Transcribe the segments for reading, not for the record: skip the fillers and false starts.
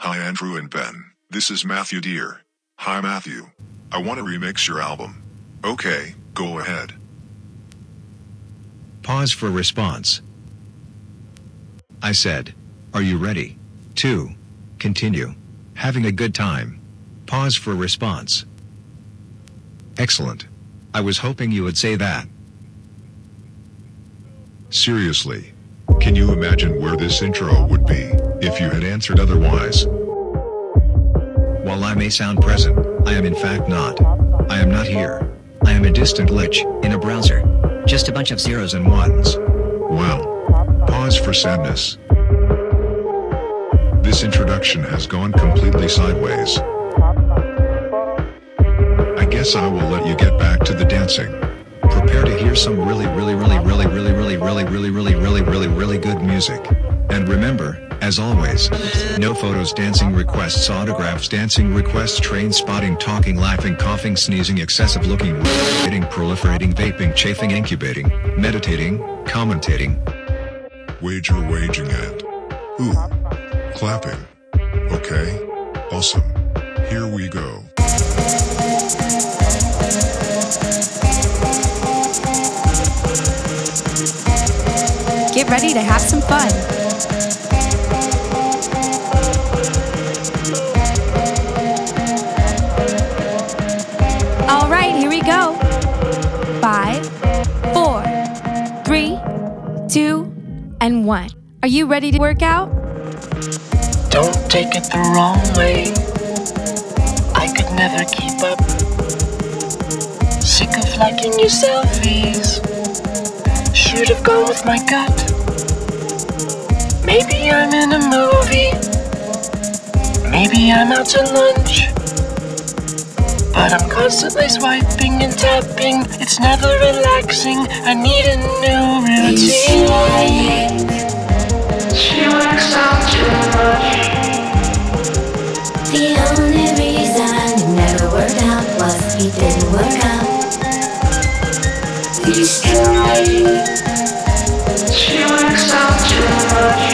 Hi Andrew and Ben, this is Matthew Deer. Hi Matthew. I want to remix your album. Okay, go ahead. Pause for response. I said, are you ready? 2. Continue. Having a good time. Pause for response. Excellent. I was hoping you would say that. Seriously. Can you imagine where this intro would be if you had answered otherwise? While I may sound present, I am in fact not. I am not here. I am a distant glitch in a browser. Just a bunch of zeros and ones. Well, pause for sadness. This introduction has gone completely sideways. I guess I will let you get back to the dancing. Prepare to hear some really good music. And remember, as always, no photos, dancing requests, autographs, dancing requests, train spotting, talking, laughing, coughing, sneezing, excessive looking, hitting, proliferating, vaping, chafing, incubating, meditating, commentating. Wager, waging, and clapping. Okay, awesome. Here we go. Get ready to have some fun. All right, here we go. 5, 4, 3, 2, and 1. Are you ready to work out? Don't take it the wrong way. I could never keep up. Sick of liking your selfies. Should have gone with my gut. Maybe I'm in a movie. Maybe I'm out to lunch. But I'm constantly swiping and tapping. It's never relaxing. I need a new routine. She works out too much. The only reason it never worked out was he didn't work out. He's trying. She works out too much.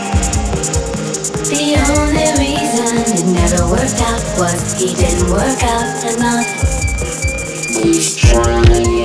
The only reason it never worked out was he didn't work out enough. He's trying.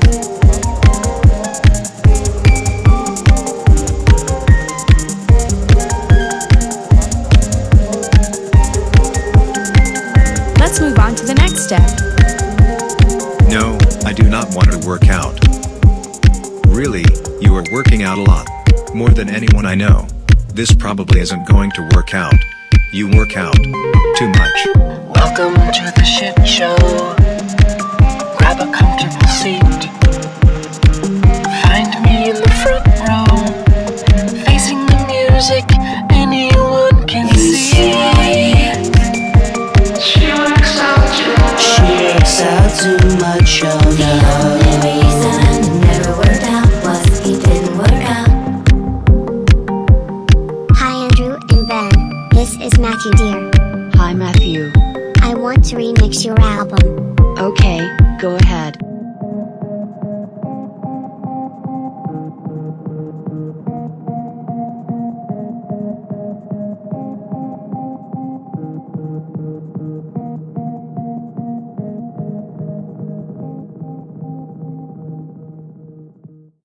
Let's move on to the next step. No, I do not want to work out. Really, you are working out a lot. More than anyone I know. This probably isn't going to work out. You work out too much. Welcome to the shit show. Grab a comfortable seat. Find me in the front row, facing the music anyone can see. She works out too much. She works out too much, oh The only reason it never worked out was he didn't work out. Hi Andrew and Ben, this is Matthew Deer. Hi Matthew. I want to remix your album. Okay, go ahead.